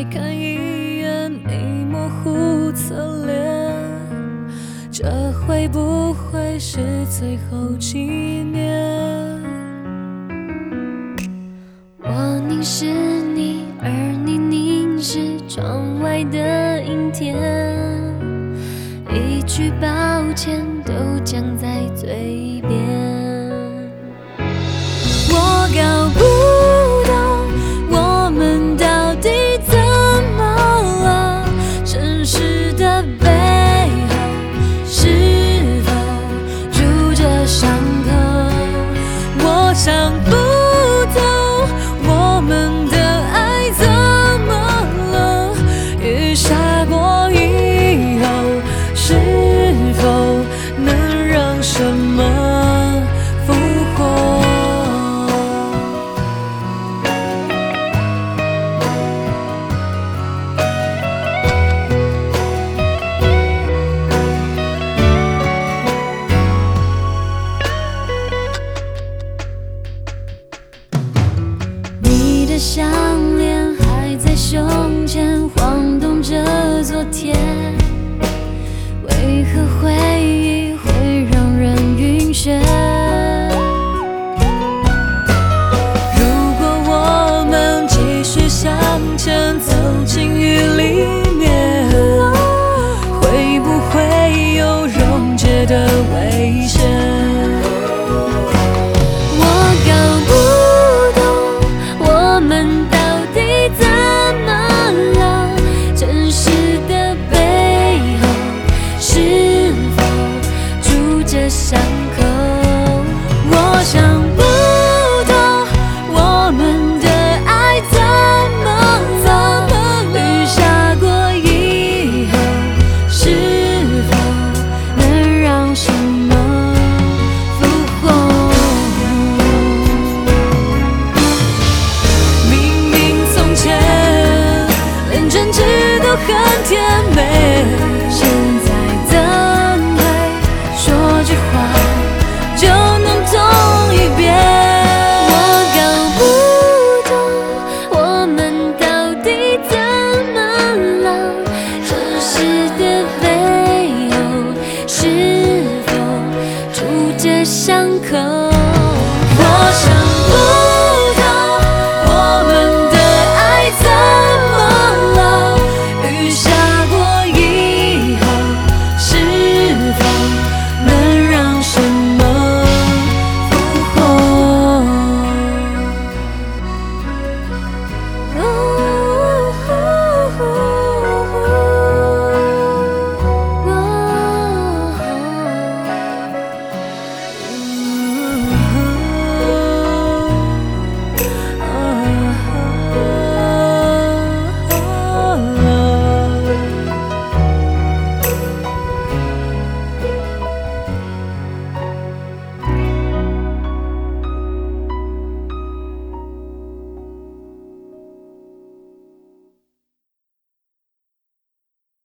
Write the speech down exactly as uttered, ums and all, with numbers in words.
再看一眼你模糊侧脸，这会不会是最后纪念？我凝视你，而你凝视窗外的阴天，一句抱歉都讲在嘴边。我搞不懂我们到底怎么了，真实的背后是否住着伤口？我想不透我们的爱怎么了，雨下过以后是否能让什么复活？你的项链还在胸